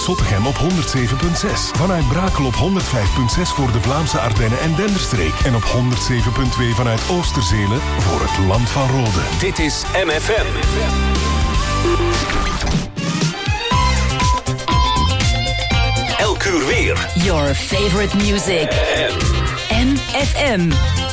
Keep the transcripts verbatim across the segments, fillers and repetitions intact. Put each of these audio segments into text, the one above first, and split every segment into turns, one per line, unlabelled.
vanuit Zottegem op honderd zeven komma zes. Vanuit Brakel op honderd vijf komma zes voor de Vlaamse Ardennen en Denderstreek. En op honderd zeven komma twee vanuit Oosterzelen voor het Land van Rode.
Dit is M F M. Elk uur weer.
Your favorite music. M F M.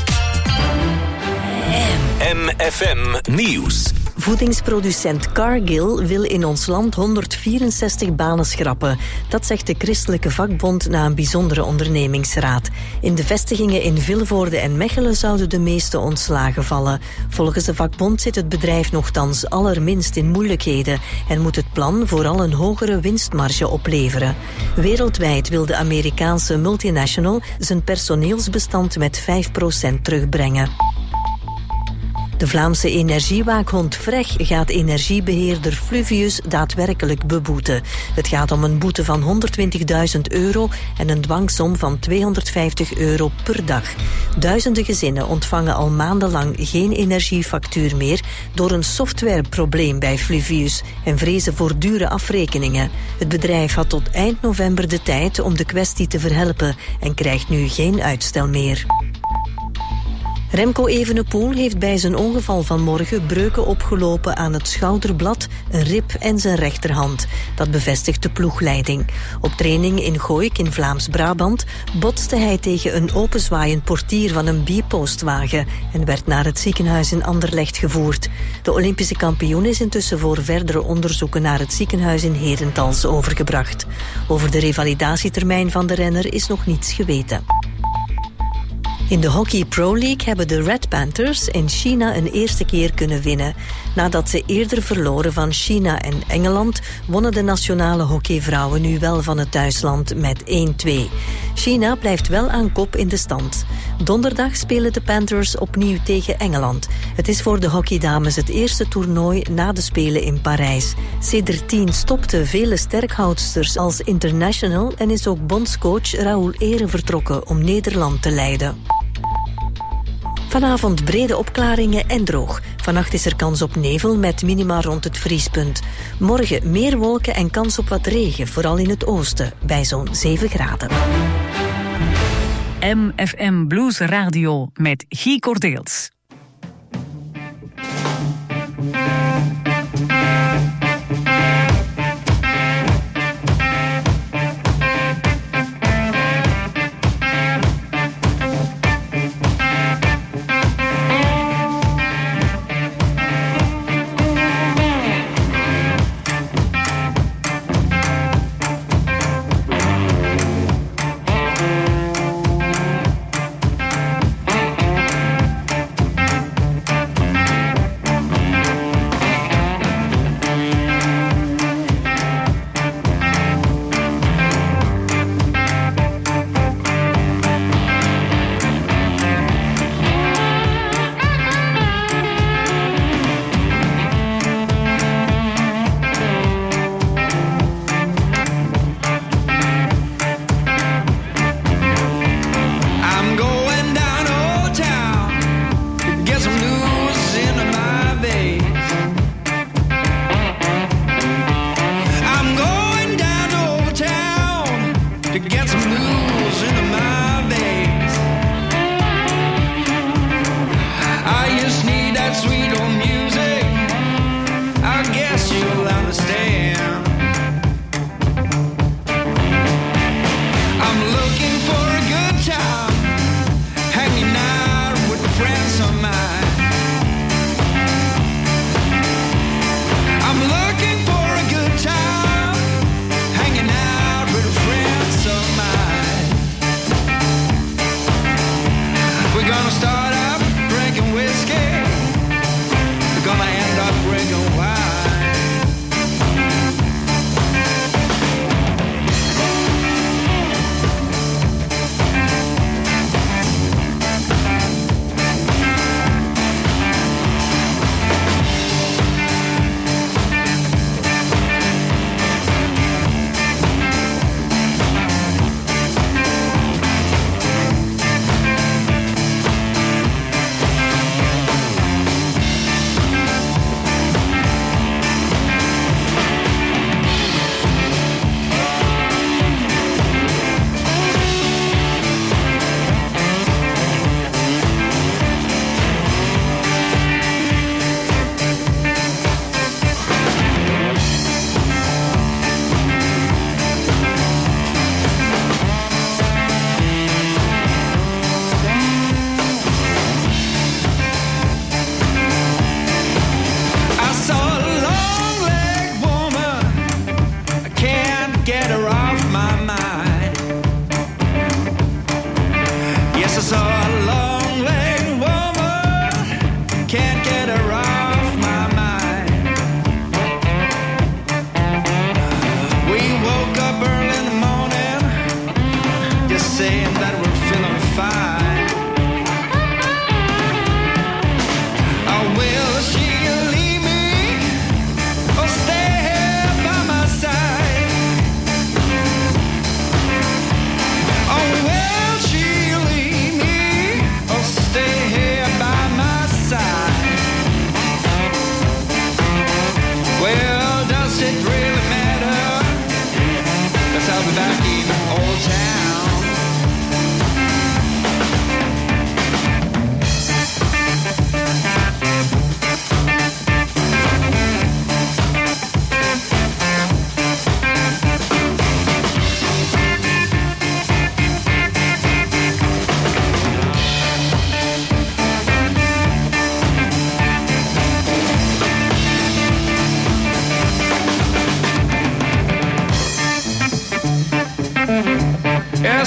M F M Nieuws.
Voedingsproducent Cargill wil in ons land honderdvierenzestig banen schrappen. Dat zegt de christelijke vakbond na een bijzondere ondernemingsraad. In de vestigingen in Vilvoorde en Mechelen zouden de meeste ontslagen vallen. Volgens de vakbond zit het bedrijf nochtans allerminst in moeilijkheden en moet het plan vooral een hogere winstmarge opleveren. Wereldwijd wil de Amerikaanse multinational zijn personeelsbestand met vijf procent terugbrengen. De Vlaamse energiewaakhond Vreg gaat energiebeheerder Fluvius daadwerkelijk beboeten. Het gaat om een boete van honderdtwintigduizend euro en een dwangsom van tweehonderdvijftig euro per dag. Duizenden gezinnen ontvangen al maandenlang geen energiefactuur meer door een softwareprobleem bij Fluvius en vrezen voor dure afrekeningen. Het bedrijf had tot eind november de tijd om de kwestie te verhelpen en krijgt nu geen uitstel meer. Remco Evenepoel heeft bij zijn ongeval van morgen breuken opgelopen aan het schouderblad, een rib en zijn rechterhand. Dat bevestigt de ploegleiding. Op training in Gooik in Vlaams-Brabant botste hij tegen een openzwaaiend portier van een bierpostwagen en werd naar het ziekenhuis in Anderlecht gevoerd. De Olympische kampioen is intussen voor verdere onderzoeken naar het ziekenhuis in Herentals overgebracht. Over de revalidatietermijn van de renner is nog niets geweten. In de Hockey Pro League hebben de Red Panthers in China een eerste keer kunnen winnen. Nadat ze eerder verloren van China en Engeland, wonnen de nationale hockeyvrouwen nu wel van het thuisland met één twee. China blijft wel aan kop in de stand. Donderdag spelen de Panthers opnieuw tegen Engeland. Het is voor de hockeydames het eerste toernooi na de Spelen in Parijs. Sedertien stopten vele sterkhoudsters als international en is ook bondscoach Raoul Ehre vertrokken om Nederland te leiden. Vanavond brede opklaringen en droog. Vannacht is er kans op nevel met minima rond het vriespunt. Morgen meer wolken en kans op wat regen, vooral in het oosten, bij zo'n zeven graden.
M F M Blues Radio met Guy Cordeels.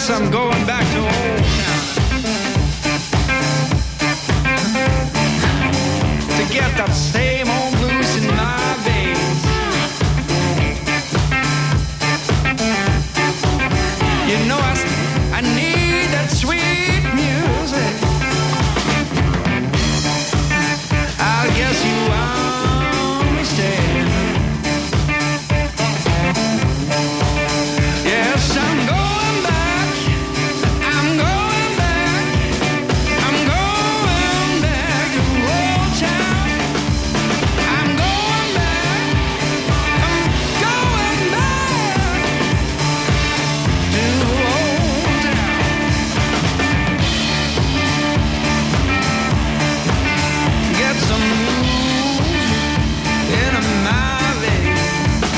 Yes, I'm going back to old town to get that same old blues in my veins. You know I, I need that sweet music. I guess you understand. Yes, I'm going back. I'm going back. I'm going back to old town. I'm going back. I'm going back to old town. Get some blues in my veins.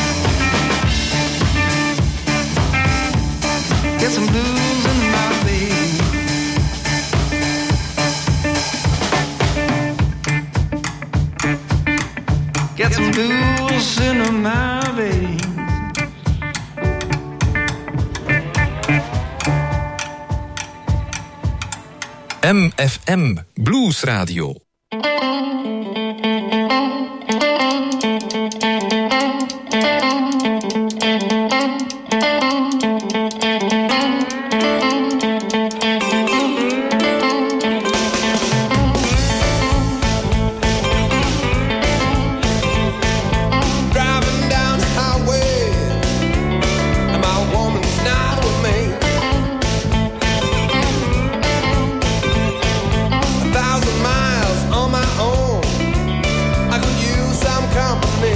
Get some blues in my veins. Get some blues in my veins.
M F M Blues Radio.
Driving down the highway, and my woman's not with me. A thousand miles on my own, I could use some company.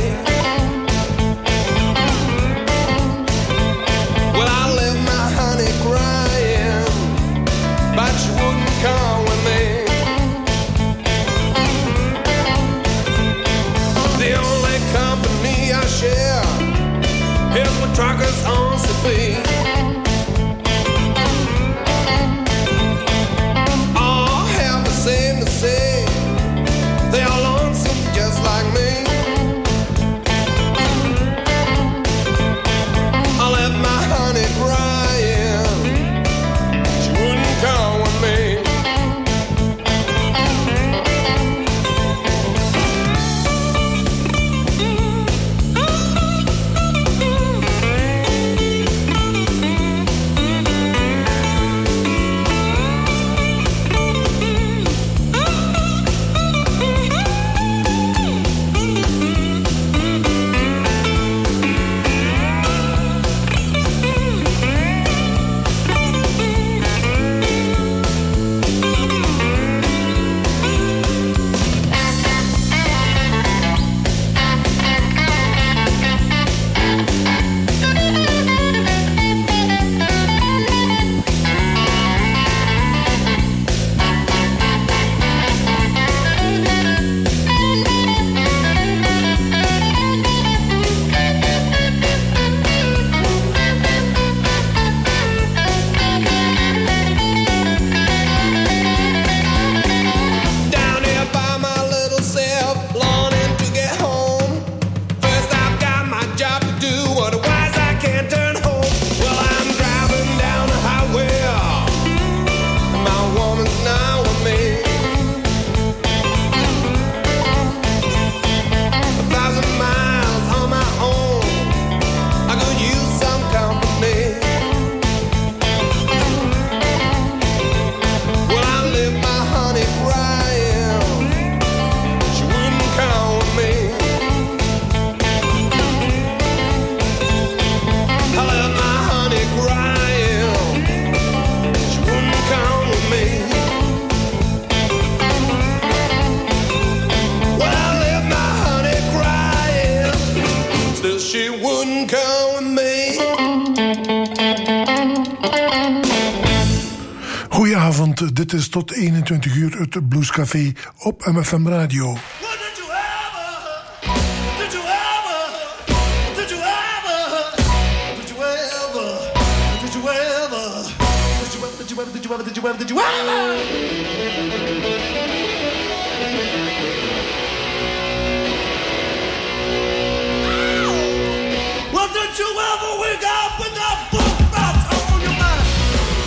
Well, I left my honey crying, but she wouldn't come with me. The only company I share is what truckers on to be. All have the same to say. They are lonesome just like me. I left my honey crying. She wouldn't come with me. Down here by my little self, longing to get home. First I've got my job to do, otherwise I can't turn home. Well, I'm driving down the highway, and my woman's not with me. A thousand miles on my own, I could use some company. Well, I left my honey crying. She wouldn't come with me. I left my honey crying. She wouldn't come with me. Well, I left my honey crying. Still she wouldn't come with me.
Goedenavond, dit is tot eenentwintig uur het Bluescafé op M F M Radio.
Did you ever? Did you ever? Did you ever? Did you ever? Did you ever? Did you ever? Did you ever? Did you ever? Did you ever? Did you ever? Well, did you ever wake up with that book that's on your mind?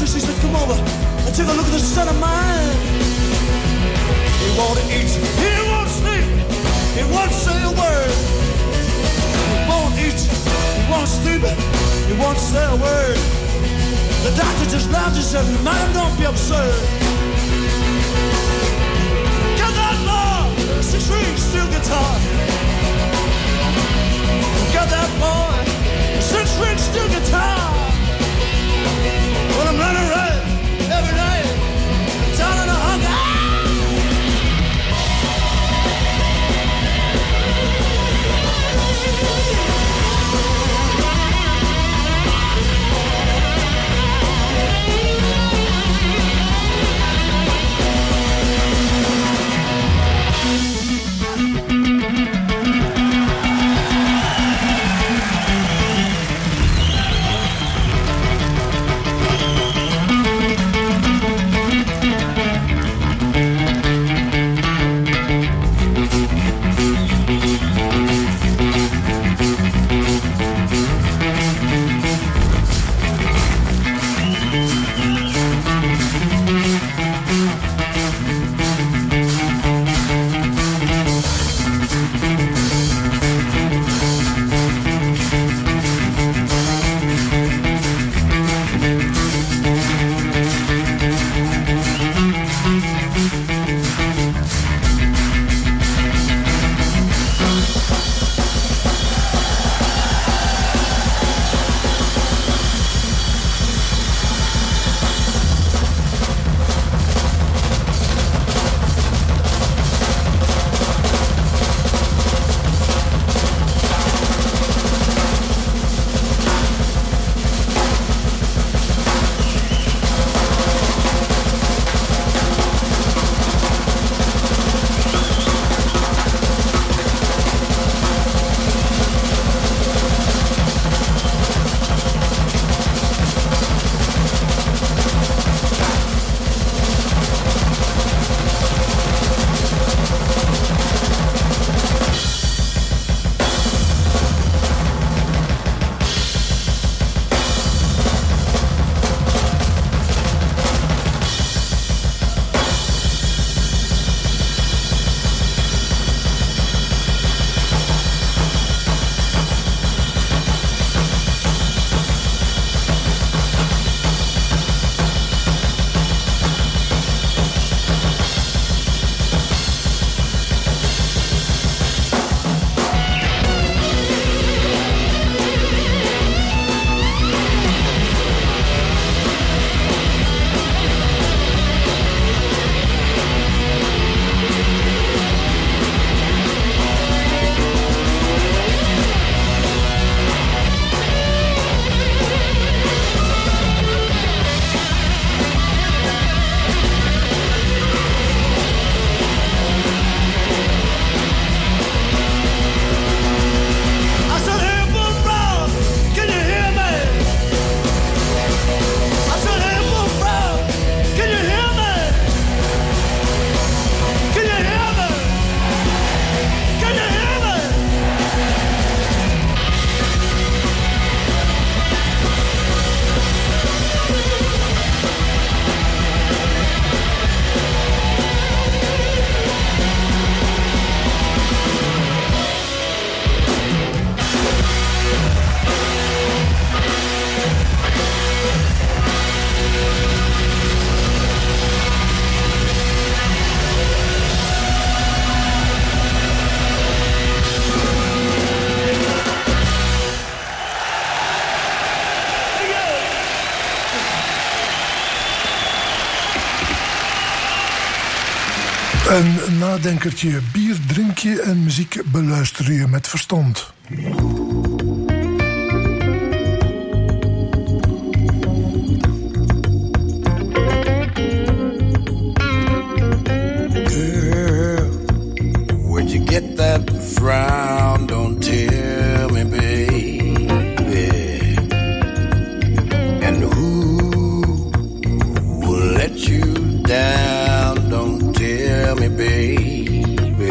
she said, come over and take a look at this son of mine. He won't eat, he won't sleep, he won't say a word. He won't eat, he won't sleep, he won't say a word. The doctor just laughed and said, madam, don't be absurd. Get that boy, six-string steel guitar. Get that boy, six-string steel guitar. When I'm running around every night, down in a hunger.
Een nadenkertje, bier drink je en muziek beluister je met verstand.
Girl, where'd you get that frown? Don't tell me, baby. And who will let you down? Don't tell me, baby.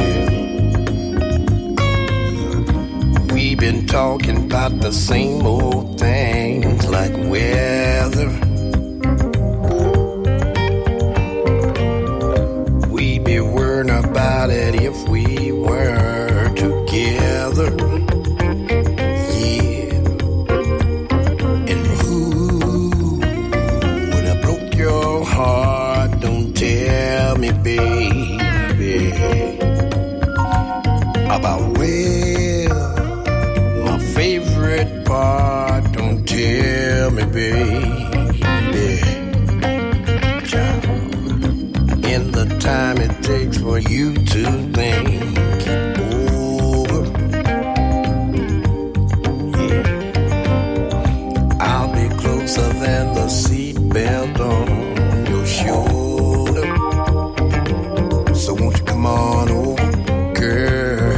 We've been talking about the same old things like weather
for you to think it over. Yeah. I'll be closer than the seatbelt on your shoulder. So won't you come on over, girl?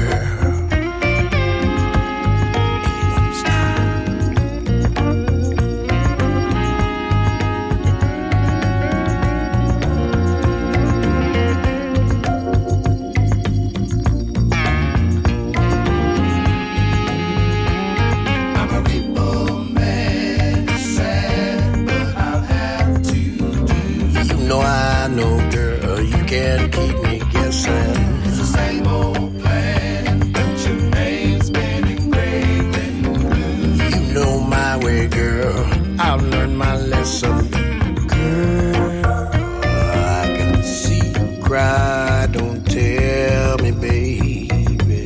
Can't keep me guessing. It's the same old plan, but your name's been engraved in blue. You know my way, girl. I've learned my lesson. Girl, I can see you cry. Don't tell me, baby.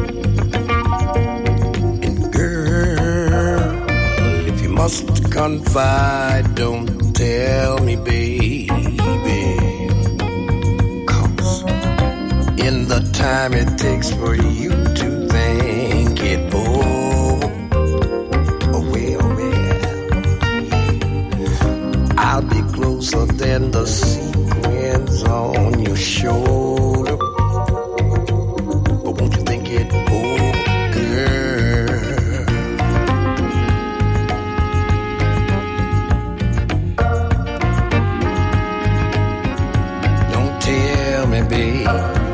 And girl, if you must confide, don't tell me, baby. In the time it takes for you to think it over, oh well, well, I'll be closer than the sequins on your shoulder. But won't you think it over, girl? Don't tell me, babe.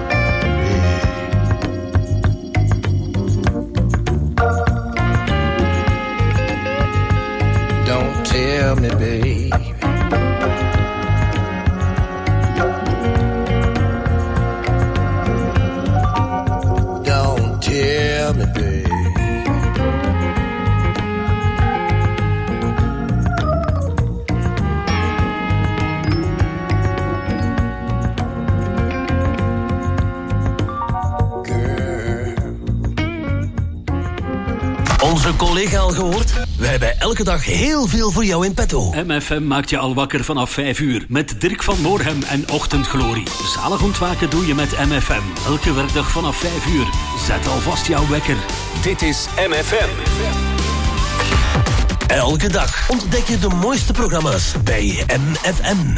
Tell me, baby. Don't tell me, baby.
Onze collega al gehoord? We hebben elke dag heel veel voor jou in petto.
M F M maakt je al wakker vanaf vijf uur. Met Dirk van Moorhem en Ochtendglorie. Zalig ontwaken doe je met M F M. Elke werkdag vanaf vijf uur. Zet alvast jouw wekker.
Dit is M F M.
Elke dag ontdek je de mooiste programma's bij M F M.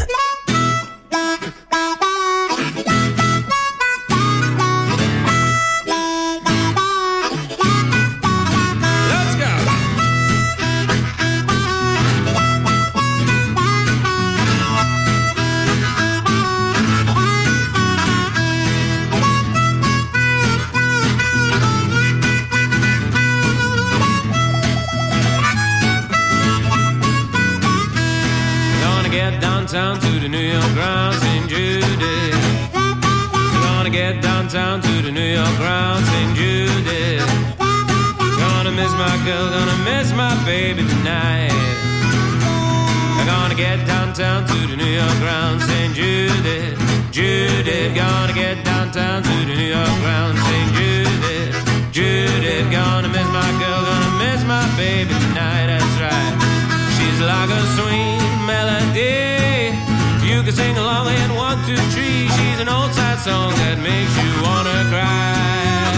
Downtown to the New York ground, Saint Jude. Gonna get downtown to the New York ground, Saint Jude. Gonna miss my girl, gonna miss my baby tonight. I'm gonna get downtown to the New York ground, Saint Jude. Jude, gonna get downtown to the New York ground, Saint Jude. Jude, gonna miss my girl, gonna miss my baby tonight. That's right. She's like a sweet melody. You can sing along in one, two, three. She's an old sad song that makes you wanna cry.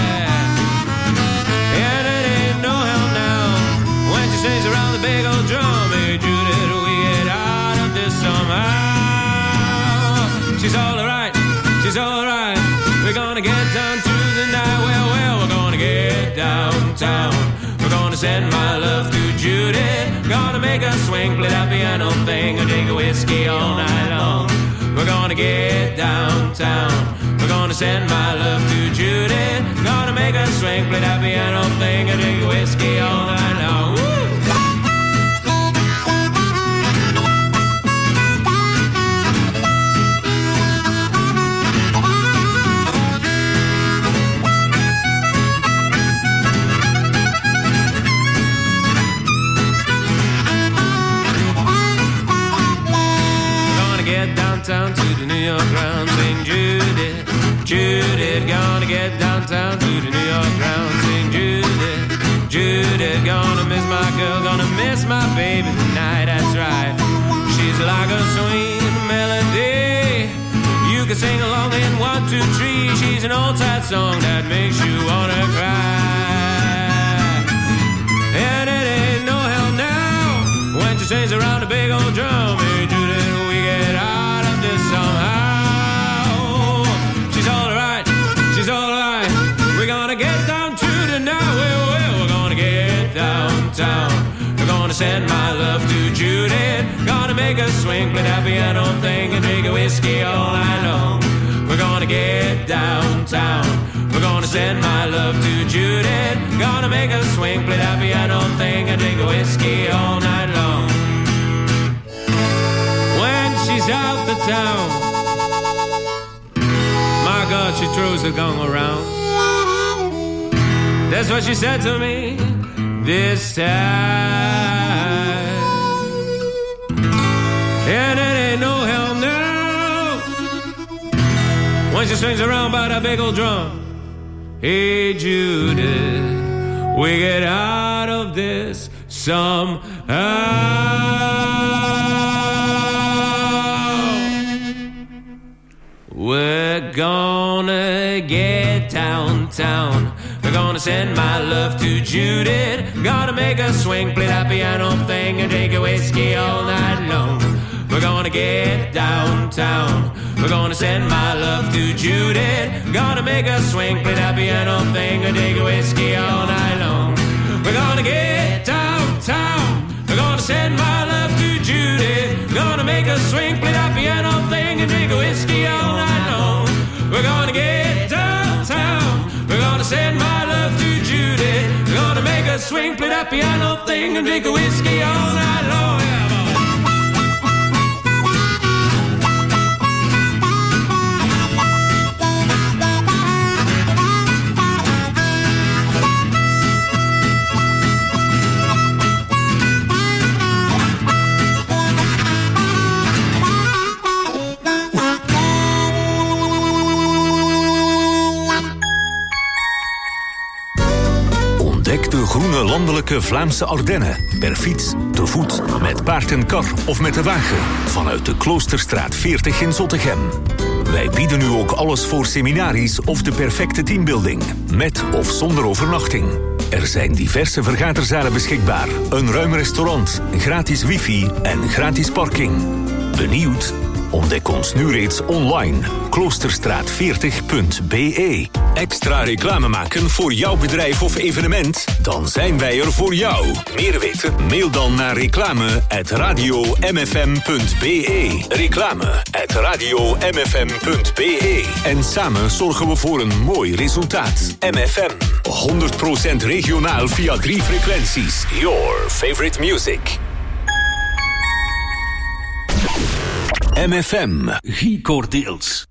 And it ain't no help now when she sings around the big old drum. Hey Judy, we get out of this somehow. She's all right, she's all right. We're gonna get down to the night. Well, well, we're gonna get downtown. We're gonna send my love to Judy. Gonna make her swing, play that piano thing, or drink a whiskey all night long. We're gonna get downtown. We're gonna send my love to Judy. Gonna make her swing, play that piano thing, or drink a whiskey all night long. Woo! Downtown to the New York ground, Saint Judy. Judy, gonna get downtown to the New York ground, Saint Judy. Judy, gonna miss my girl, gonna miss my baby tonight. That's right. She's like a sweet melody. You can sing along in one, two, three. She's an old sad song that makes you wanna cry. And it ain't no help now when she sings around the big old drum. Hey Judith, we get out of this somehow. She's alright, she's alright. We're gonna get down to the now. Well, well, we're gonna get downtown. We're gonna send my love to Judith. Gonna make her swing, play that piano thing, and drink a whiskey all night long. We're gonna get downtown. We're gonna send my love to Judith. Gonna make her swing, play that piano thing, and drink a whiskey all night long. When she's out the town, my God, she throws the gong around. That's what she said to me this time. And it ain't no help now when she swings around by that big old drum. Hey Judith, we get out of this somehow. We're gonna get downtown. We're gonna send my love to Judith. Gonna make her swing, play that piano thing, and drink a whiskey all night long. We're gonna get downtown. We're gonna send my love to Judith. Gonna make her swing, play that piano thing, and drink a whiskey all night long. We're gonna get downtown. We're gonna send my love to Judith. Gonna make her swing, play that piano thing, and drink a whiskey all night long. We're gonna get downtown. We're gonna send my love to Judith. We're gonna make her swing, play that piano thing, and drink a whiskey all night long.
Ontdek de groene landelijke Vlaamse Ardennen. Per fiets, te voet, met paard en kar of met de wagen. Vanuit de Kloosterstraat veertig in Zottegem. Wij bieden nu ook alles voor seminaries of de perfecte teambuilding. Met of zonder overnachting. Er zijn diverse vergaderzalen beschikbaar. Een ruim restaurant, gratis wifi en gratis parking. Benieuwd? Ontdek ons nu reeds online. kloosterstraat veertig punt b e. Extra reclame maken voor jouw bedrijf of evenement? Dan zijn wij er voor jou. Meer weten? Mail dan naar reclame at radio m f m punt b e. Reclame at radio m f m punt b e. En samen zorgen we voor een mooi resultaat. M F M. honderd procent regionaal via drie frequenties. Your favorite music. M F M.
Guy Cordeels.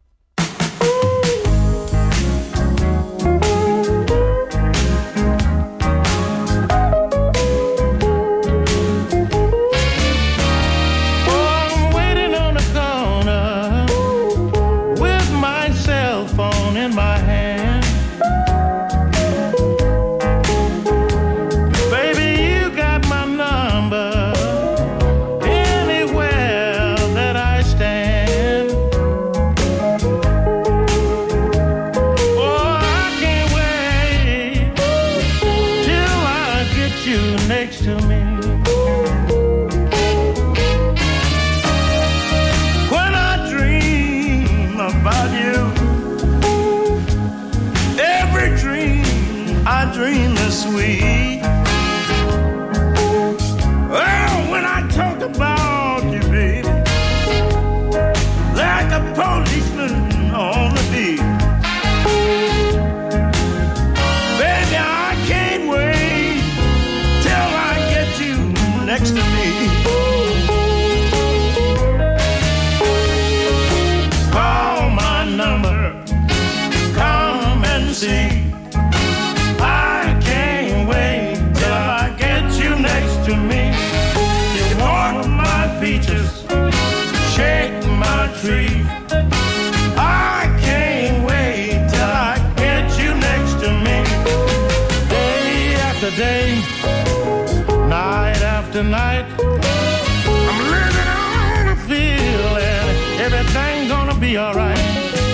Tonight, I'm living on the field and everything's gonna be alright.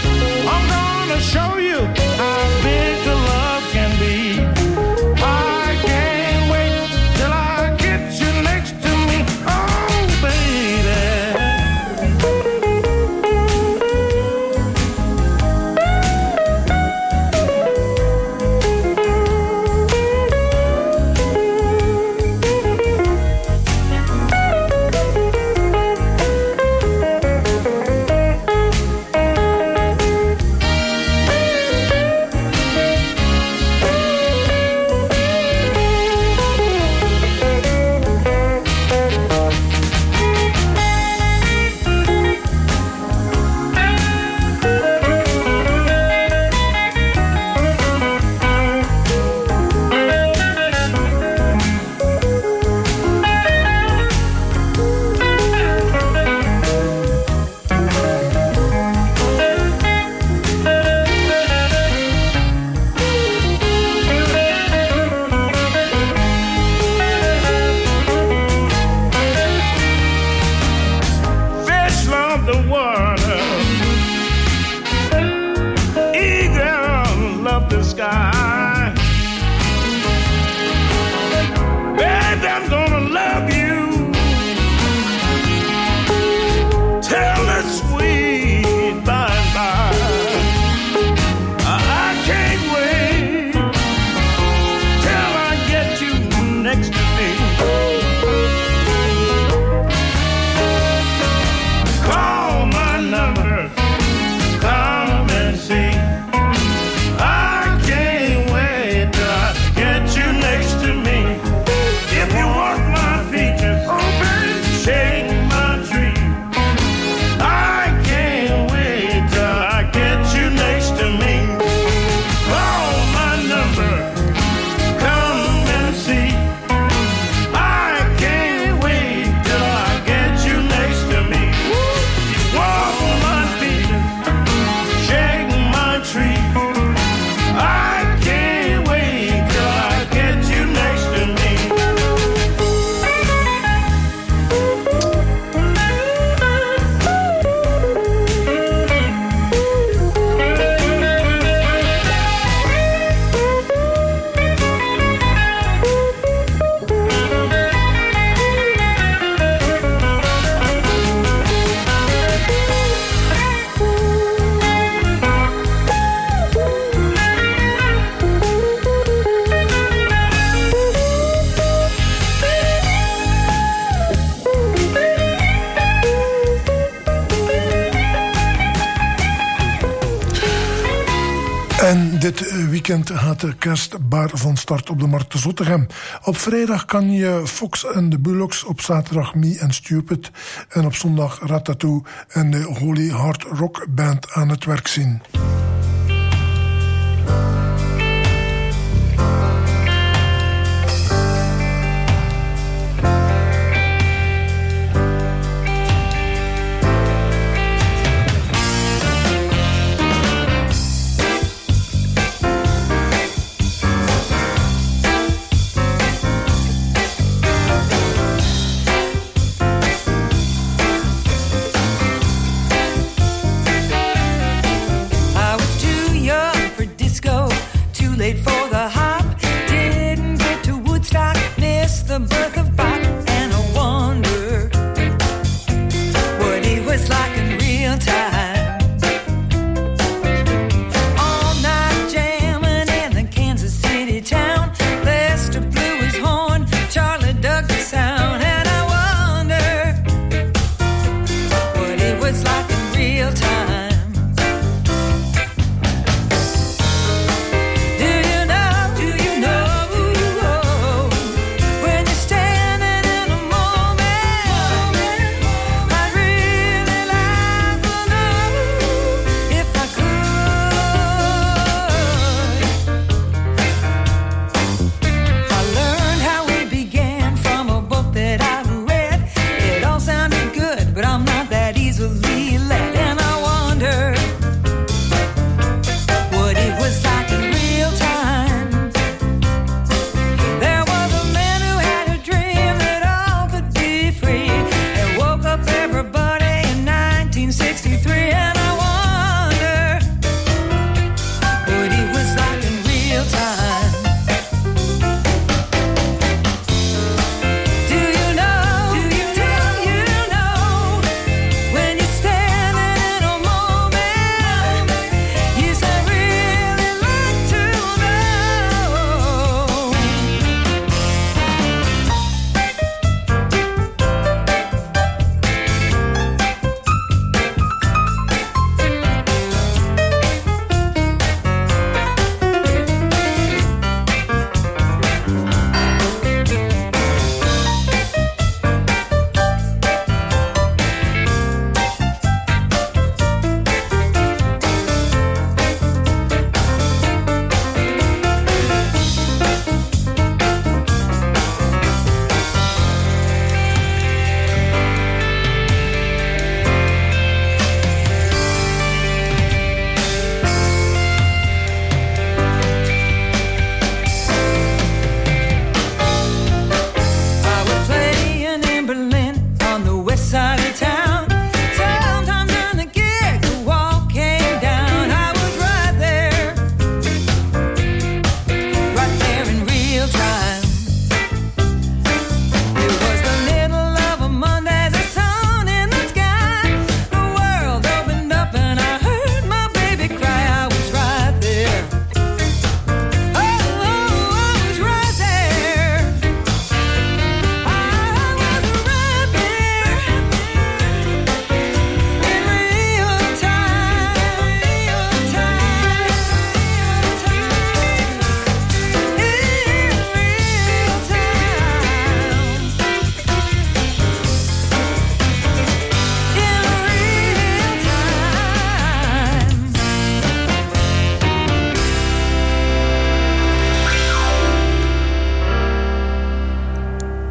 the water. Eagle love the sky. Baby, I'm gonna love you. Tell the sweet by and by. I can't wait till I get you next to me. Call my number, come and see. I can't wait till I get you next to me. If you want my features, oh baby, shake my tree. I can't wait till I get you next to me. Call my number, come and see. I can't wait till I get you next to me. Walk my features, shake my tree. I can't wait till I get you next to me.
En dit weekend gaat de kerstbar van start op de Markt te Zottegem. Op vrijdag kan je Fox en de Bullocks, op zaterdag Me and Stupid en op zondag Ratatouille en de Holy Heart Rock Band aan het werk zien.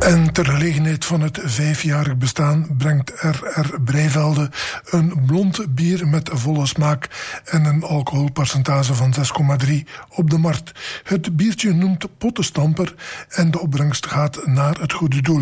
En ter gelegenheid van het vijfjarig bestaan brengt R R Breivelde een blond bier met volle smaak en een alcoholpercentage van zes komma drie op de markt. Het biertje noemt Pottenstamper en de opbrengst gaat naar het goede doel.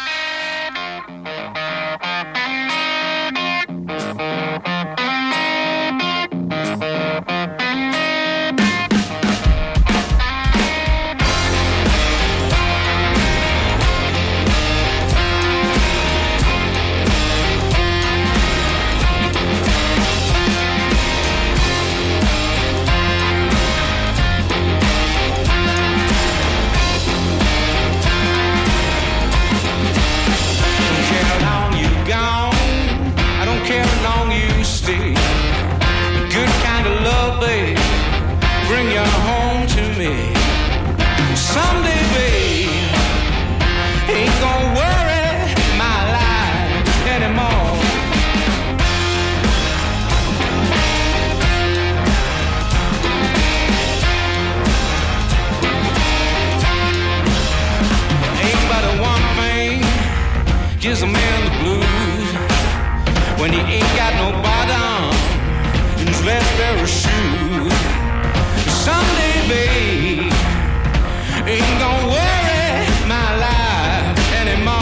Gives a man the blues when he ain't got no bottom in his left pair of shoes. Someday, babe, ain't gonna worry my life anymore.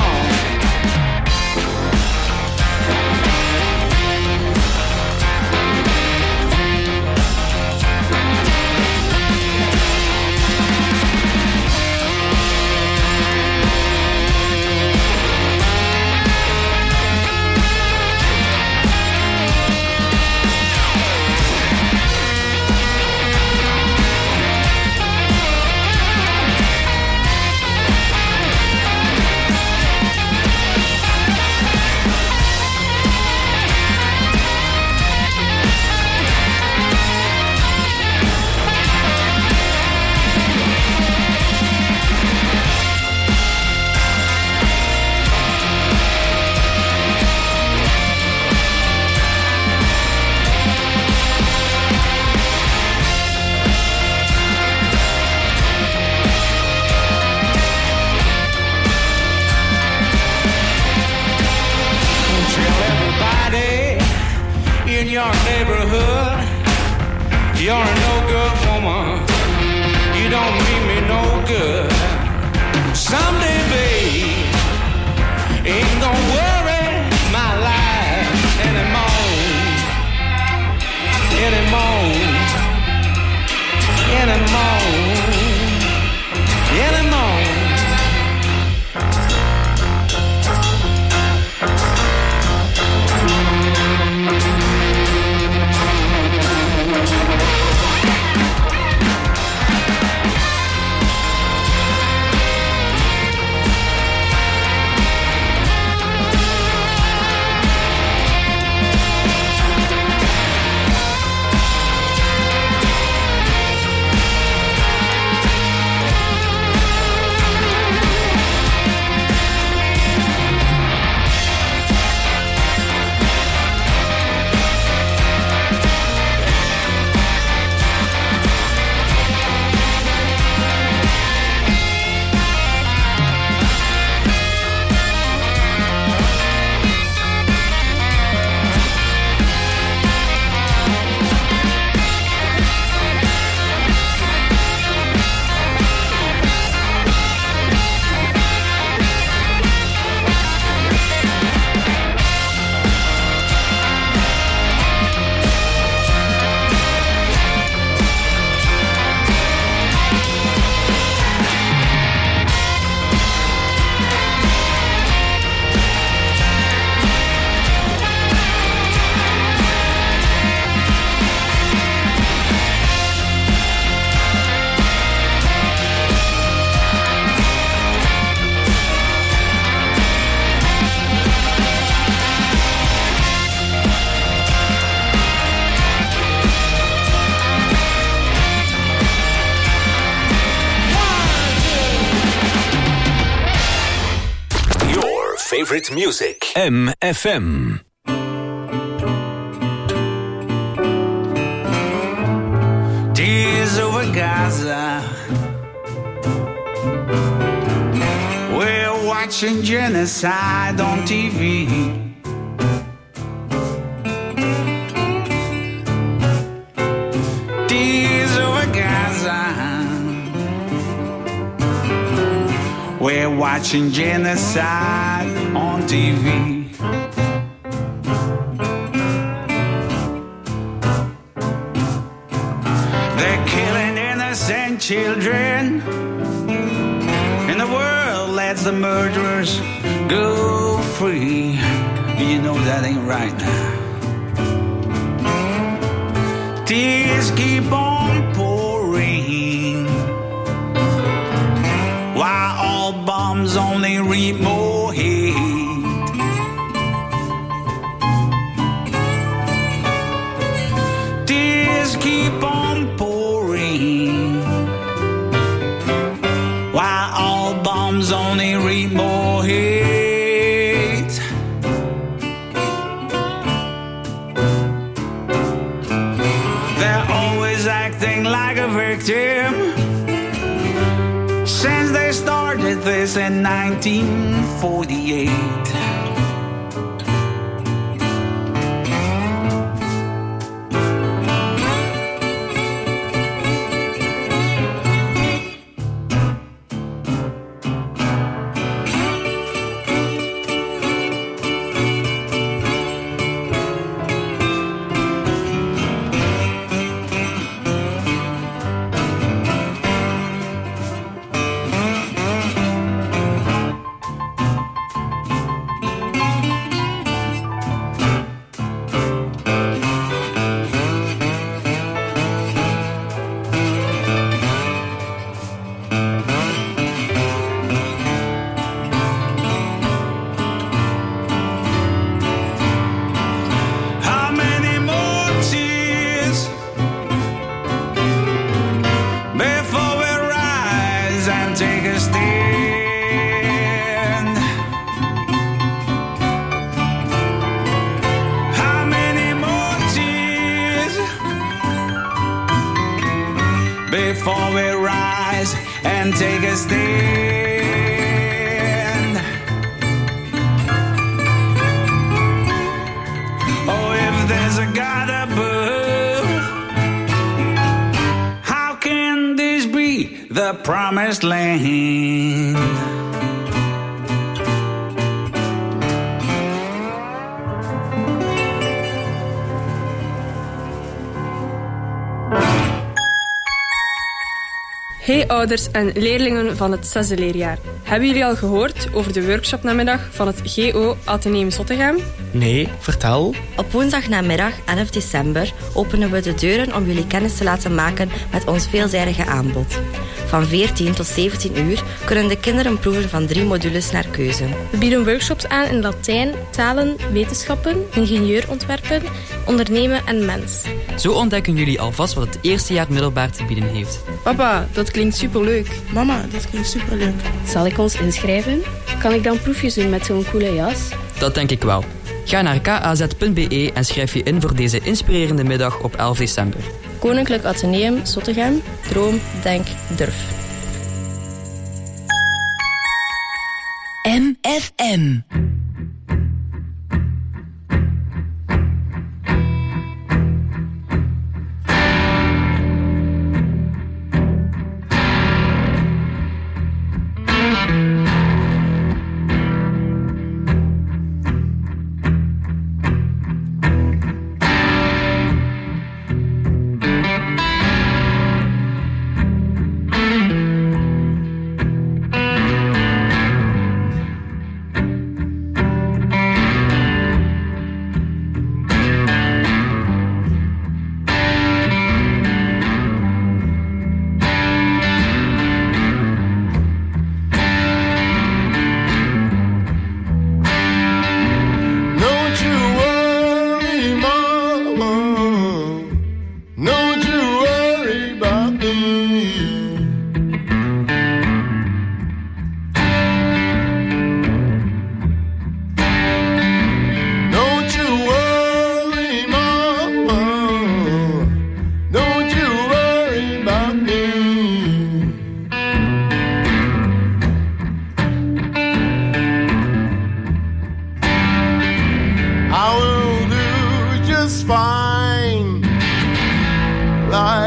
In your neighborhood, you're a no-good woman. You don't mean me no good. Someday, babe, ain't gonna worry my life anymore, anymore, anymore, anymore.
Favorite music. M F M.
Tears over Gaza. We'll watch watching genocide on T V. Tears over Gaza. We're watching genocide on T V. They're killing innocent children. And the world lets the murderers go free. You know that ain't right now. Tears keep on pouring, while all bombs only reap more hate. Tears keep on pouring, while all bombs only reap more hate. They're always acting like a victim since they started this in nineteen forty-eight. Before we rise and take a stand. Oh, if there's a God above, how can this be the promised land?
Hey ouders en leerlingen van het zesde leerjaar. Hebben jullie al gehoord over de workshopnamiddag van het G O Atheneum Zottegem?
Nee, vertel.
Op woensdagnamiddag elf december openen we de deuren om jullie kennis te laten maken met ons veelzijdige aanbod. Van veertien tot zeventien uur kunnen de kinderen proeven van drie modules naar keuze.
We bieden workshops aan in Latijn, talen, wetenschappen, ingenieurontwerpen, ondernemen en mens.
Zo ontdekken jullie alvast wat het eerste jaar middelbaar te bieden heeft.
Papa, dat klinkt superleuk.
Mama, dat klinkt superleuk.
Zal ik ons inschrijven? Kan ik dan proefjes doen met zo'n coole jas?
Dat denk ik wel. Ga naar k a z punt b e en schrijf je in voor deze inspirerende middag op elf december.
Koninklijk Atheneum Zottegem. Droom, denk, durf.
M F M.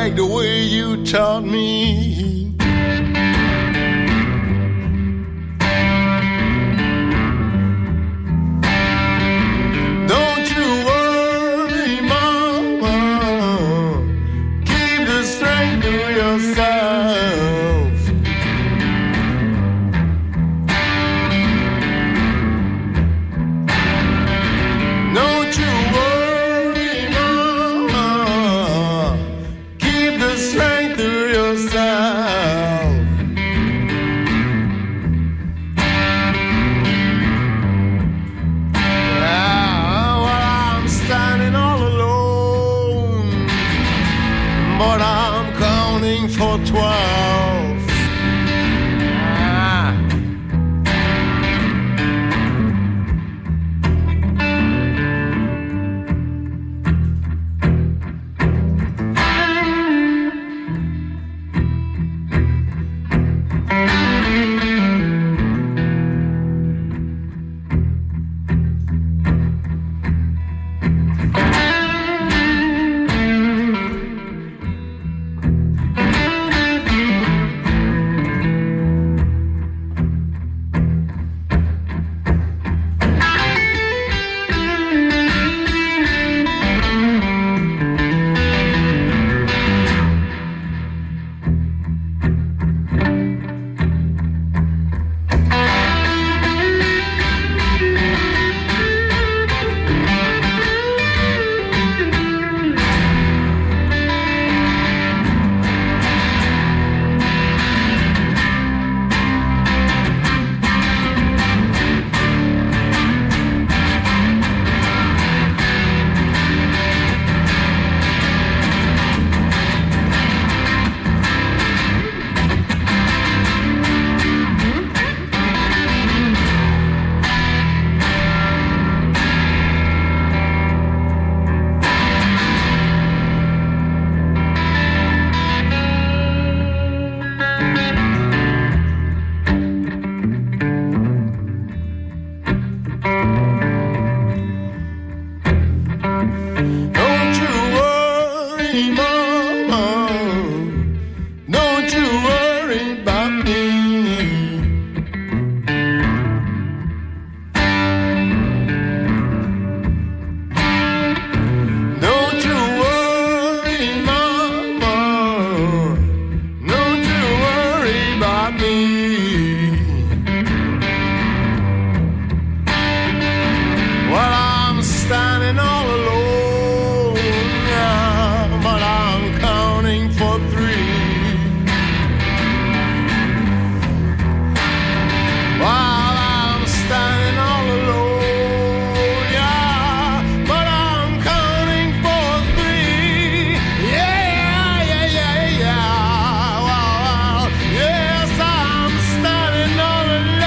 like the way you taught me. Don't you worry, mama, keep the strength to yourself. Don't you worry, mama, keep the strength to yourself. Ah, well, I'm standing all alone, but I'm counting for twelve. Ah. Don't you worry, mama, don't you worry about me. Don't you worry, mama, don't you worry about me. Well, I'm standing all alone, yeah, but I'm counting for three. While I'm standing all alone, yeah, but I'm counting for three. Yeah, yeah, yeah, yeah. Well, well, yes, I'm standing all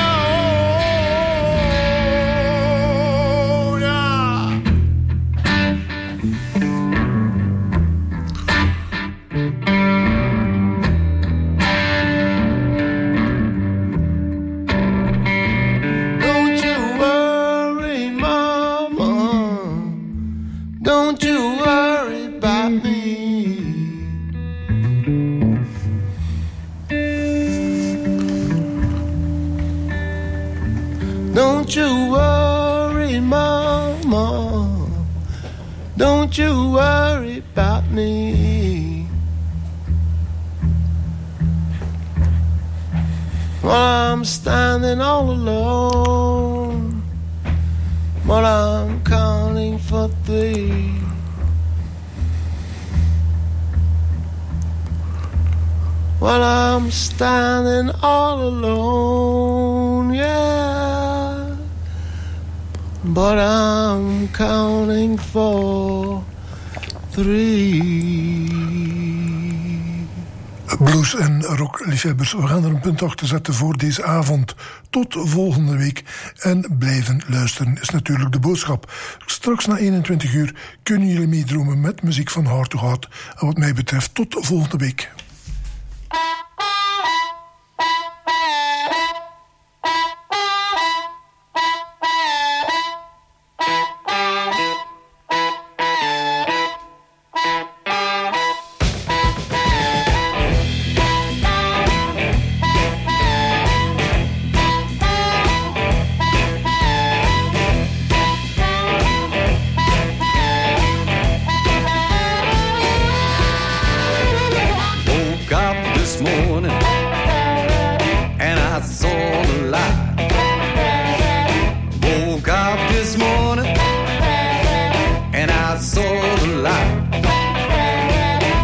alone, yeah. Don't you worry, mama, don't you worry about me. Don't you worry, mama, don't you worry about me. Well, I'm standing all alone, but I'm counting for three. Well, I'm standing all alone, yeah, but I'm counting for three.
Blues- en rockliefhebbers, we gaan er een punt achter zetten voor deze avond. Tot volgende week. En blijven luisteren is natuurlijk de boodschap. Straks na eenentwintig uur kunnen jullie meedromen met muziek van Heart to Heart. En wat mij betreft tot volgende week.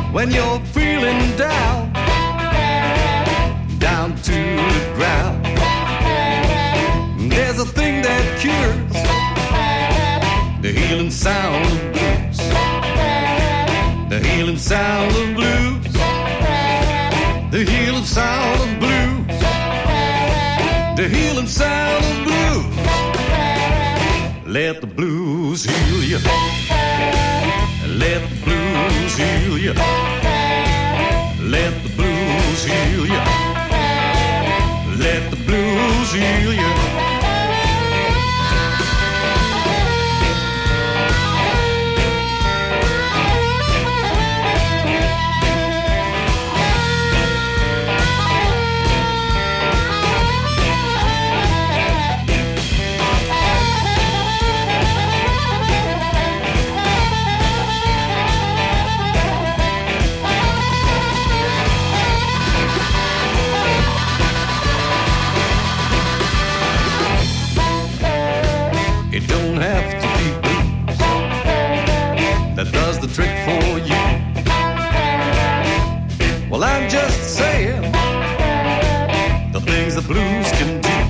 when you're feeling down, down to the ground. There's a thing that cures the healing sound of blues, the healing sound of blues, the healing sound of blues, the healing sound of blues. Let the blues heal you. Let the blues heal you. Let the blues heal you. Let the blues heal you. It don't have to be blues that does the trick for you. Well, I'm just saying the things the blues can do.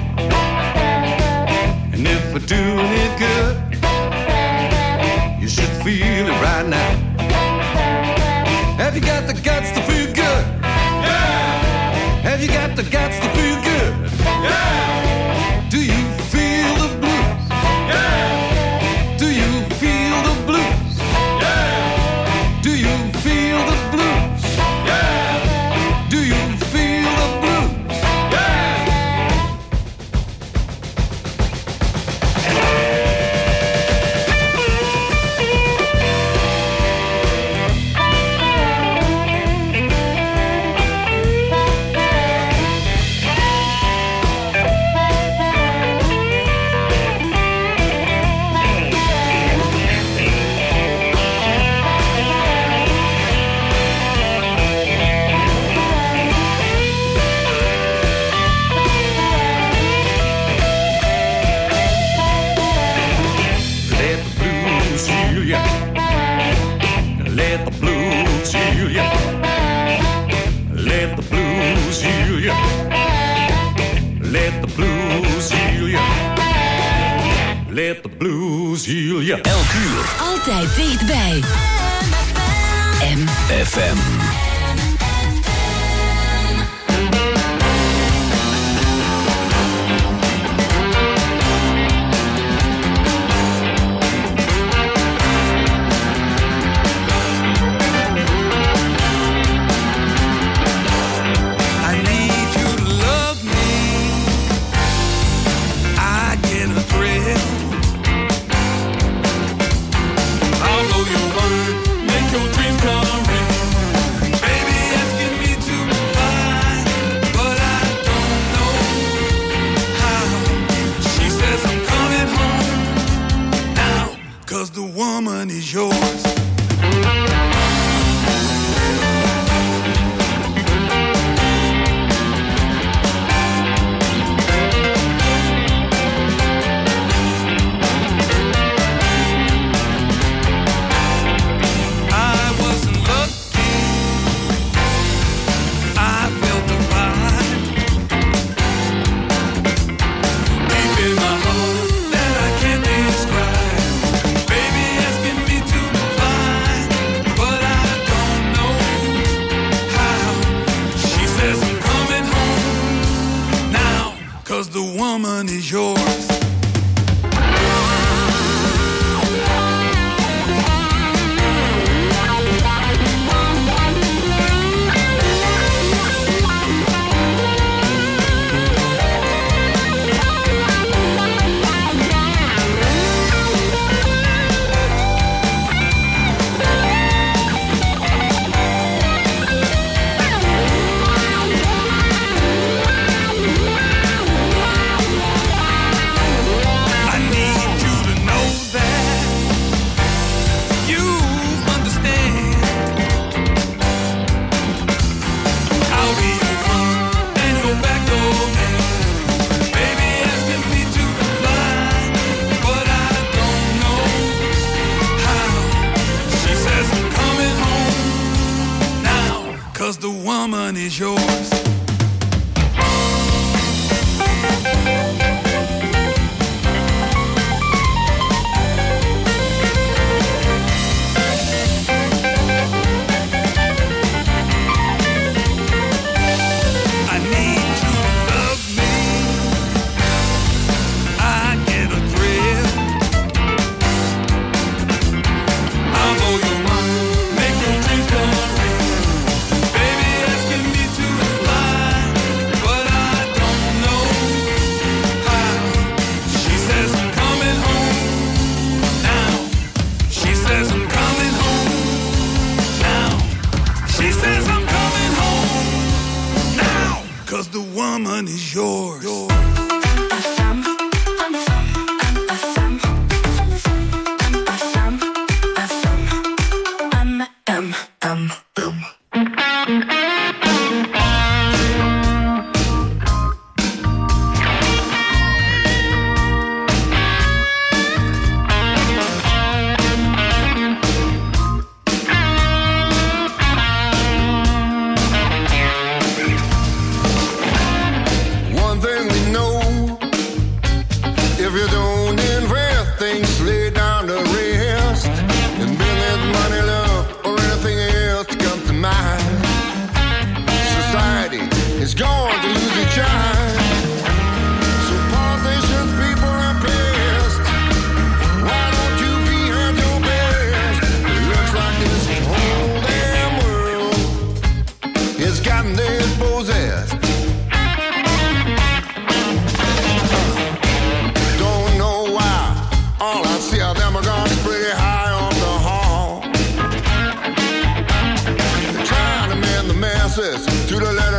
And if we're doing it good, you should feel it right now. Have you got the guts to feel good? Yeah! Have you got the guts to feel good? Yeah! Do you feel the blues? Yeah! Do you feel the blues? Yeah! Do you feel the blues? Yeah! Do you feel the blues? Yeah! Let the blues heal ya. Let the blues heal ya. Let the blues heal ya. Let the blues heal ya.
Elk uur.
Altijd dichtbij. M
F M.
I'll blow your mind, make your dreams come real.
woman is yours. The woman is yours. yours. To the letter